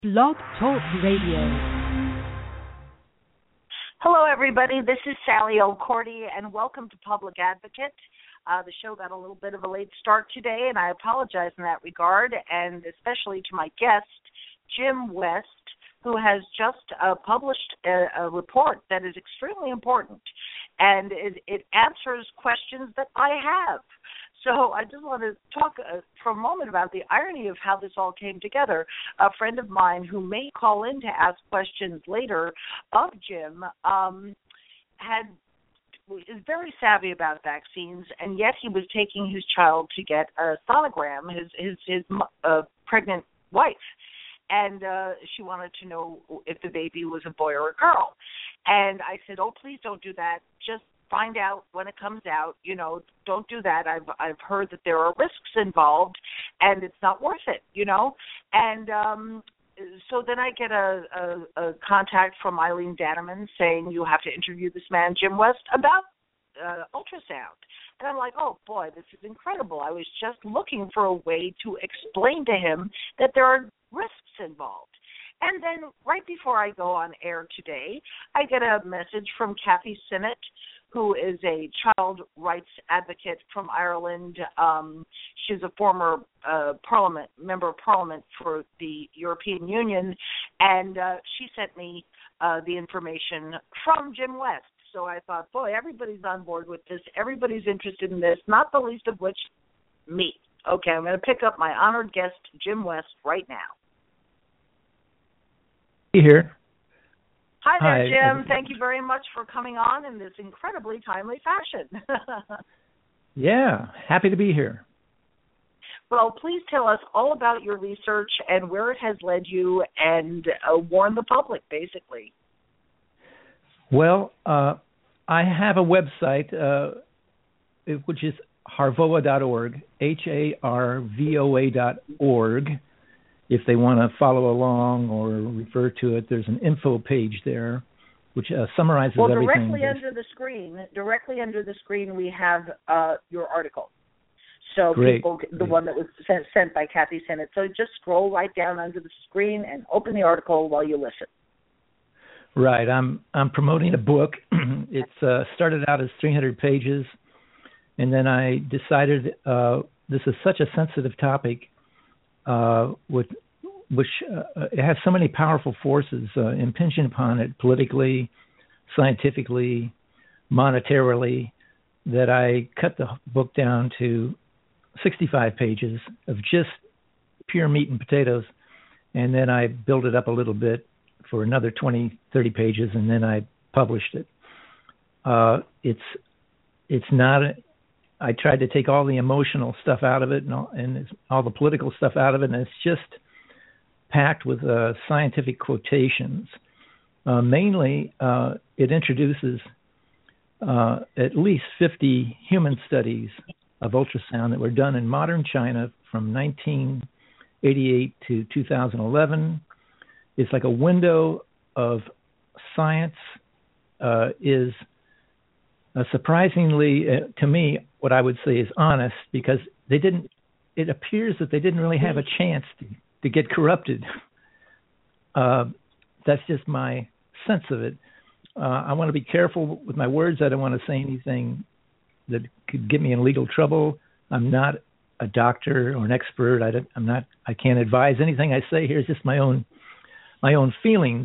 Blog Talk Radio. Hello, everybody. This is Sally O'Cordy, and welcome to Public Advocate. The show got a little bit of a late start today, and I apologize in that regard, and especially to my guest, Jim West, who has just published a report that is extremely important, and it answers questions that I have. So I just want to talk for a moment about the irony of how this all came together. A friend of mine who may call in to ask questions later of Jim is very savvy about vaccines, and yet he was taking his child to get a sonogram, his pregnant wife. And she wanted to know if the baby was a boy or a girl. And I said, oh, please don't do that. Just find out when it comes out. You know, don't do that. I've heard that there are risks involved, and it's not worth it, you know. And so then I get a contact from Eileen Danneman saying you have to interview this man, Jim West, about ultrasound. And I'm like, oh, boy, this is incredible. I was just looking for a way to explain to him that there are risks involved. And then right before I go on air today, I get a message from Cathy Sinnott, who is a child rights advocate from Ireland. She's a former member of parliament for the European Union, and she sent me the information from Jim West. So I thought, boy, everybody's on board with this. Everybody's interested in this, not the least of which me. Okay, I'm going to pick up my honored guest, Jim West, right now. Here. Hi there, Jim. Thank you very much for coming on in this incredibly timely fashion. Yeah, happy to be here. Well, please tell us all about your research and where it has led you, and warn the public, basically. Well, I have a website, which is harvoa.org, harvoa.org. If they want to follow along or refer to it, there's an info page there, which summarizes everything. Well, directly under the screen, we have your article. So Great. The one that was sent by Cathy Sinnott. So just scroll right down under the screen and open the article while you listen. Right. I'm promoting a book. It's started out as 300 pages, and then I decided this is such a sensitive topic, which it has so many powerful forces impinging upon it politically, scientifically, monetarily, that I cut the book down to 65 pages of just pure meat and potatoes, and then I built it up a little bit for another 20, 30 pages, and then I published it. It's not... I tried to take all the emotional stuff out of it and all the political stuff out of it, and it's just packed with scientific quotations. Mainly, it introduces at least 50 human studies of ultrasound that were done in modern China from 1988 to 2011. It's like a window of science. Is surprisingly, to me, what I would say is honest, because it appears that they didn't really have a chance to get corrupted. That's just my sense of it. I want to be careful with my words. I don't want to say anything that could get me in legal trouble. I'm not a doctor or an expert. I can't advise anything I say here. It's just my own feelings.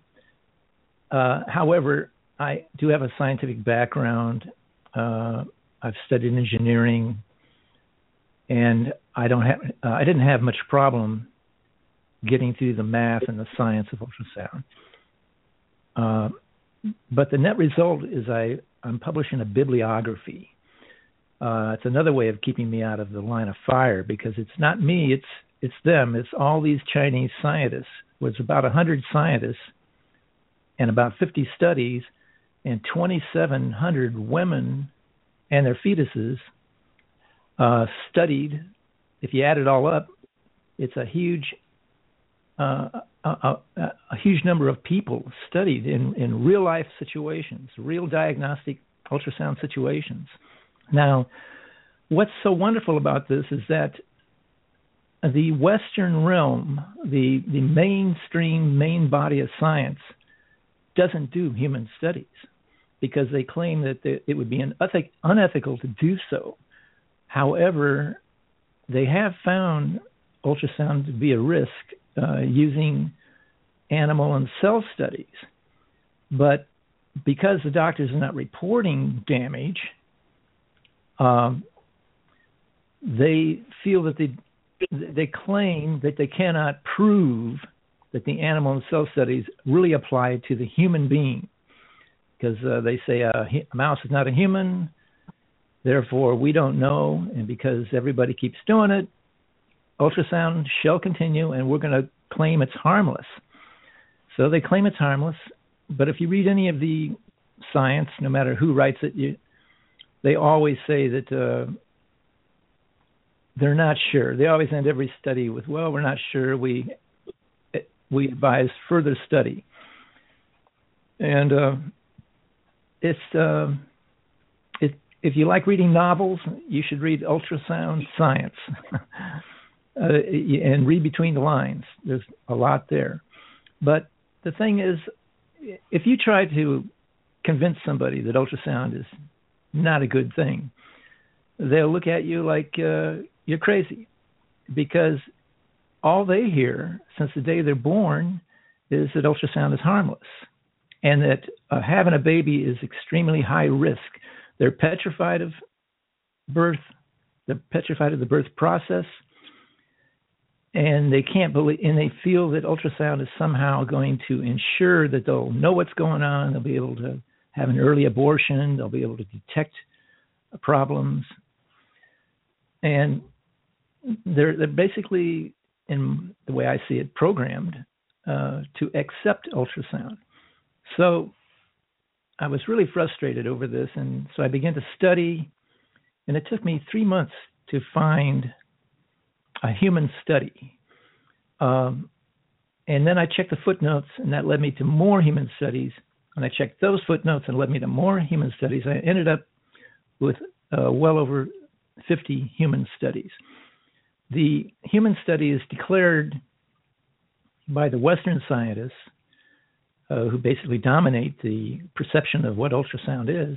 However, I do have a scientific background. I've studied engineering, and I didn't have much problem getting through the math and the science of ultrasound. But the net result is I'm publishing a bibliography. It's another way of keeping me out of the line of fire, because it's not me, it's them. It's all these Chinese scientists. It's about 100 scientists and about 50 studies and 2,700 women and their fetuses studied. If you add it all up, it's a huge number of people studied in real life situations, real diagnostic ultrasound situations. Now, what's so wonderful about this is that the Western realm, the mainstream main body of science, doesn't do human studies because they claim that it would be unethical to do so. However, they have found ultrasound to be a risk using animal and cell studies. But because the doctors are not reporting damage, they feel that they claim that they cannot prove that the animal and cell studies really apply to the human being, because they say a mouse is not a human, therefore we don't know, and because everybody keeps doing it, ultrasound shall continue, and we're going to claim it's harmless. So they claim it's harmless, but if you read any of the science, no matter who writes it, they always say that they're not sure. They always end every study with, well, we're not sure. We advise further study. And if you like reading novels, you should read Ultrasound Science and read between the lines. There's a lot there. But the thing is, if you try to convince somebody that ultrasound is not a good thing, they'll look at you like you're crazy, because all they hear since the day they're born is that ultrasound is harmless and that having a baby is extremely high risk. They're petrified of birth. They're petrified of the birth process, and they can't believe, and they feel that ultrasound is somehow going to ensure that they'll know what's going on. They'll be able to have an early abortion. They'll be able to detect problems. And they're basically, in the way I see it, programmed to accept ultrasound. So I was really frustrated over this, and so I began to study, and it took me 3 months to find a human study. And then I checked the footnotes, and that led me to more human studies. And I checked those footnotes, and led me to more human studies. I ended up with well over 50 human studies. The human study is declared by the Western scientists, who basically dominate the perception of what ultrasound is.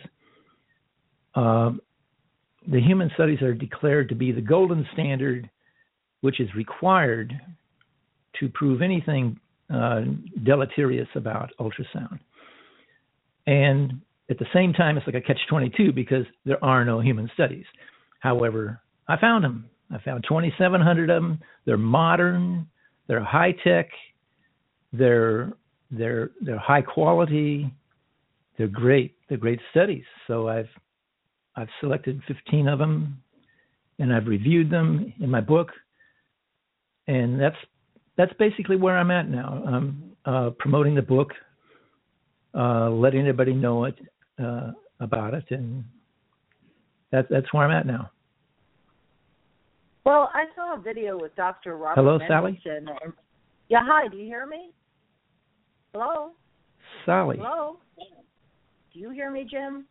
The human studies are declared to be the golden standard, which is required to prove anything deleterious about ultrasound. And at the same time, it's like a catch-22 because there are no human studies. However, I found them. I found 2,700 of them. They're modern. They're high-tech. They're high quality. They're great. They're great studies. So I've selected 15 of them, and I've reviewed them in my book. And that's basically where I'm at now. I'm promoting the book, letting everybody know about it, and that's where I'm at now. Well, I saw a video with Dr. Robert Hello, Mendelson. Sally? Yeah, hi, do you hear me? Hello? Sally. Hello? Do you hear me, Jim?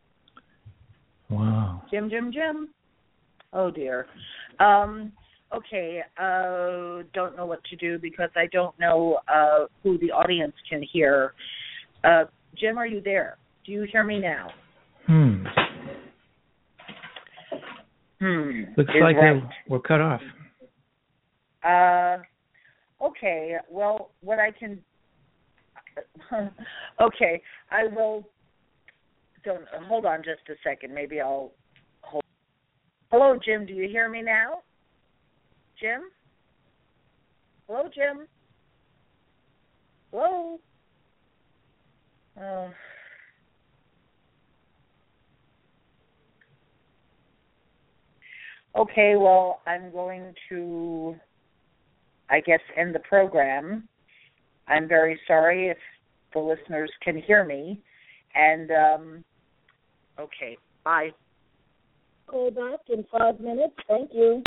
Wow. Jim? Oh, dear. Okay, don't know what to do because I don't know who the audience can hear. Jim, are you there? Do you hear me now? Looks like we're cut off. Okay, well, what I can... okay, I will... Hold on just a second. Maybe I'll... hold. Hello, Jim. Do you hear me now? Jim? Hello, Jim? Hello? Okay, well, I'm going to, I guess, end the program. I'm very sorry if the listeners can hear me. And, okay, bye. Call back in 5 minutes. Thank you.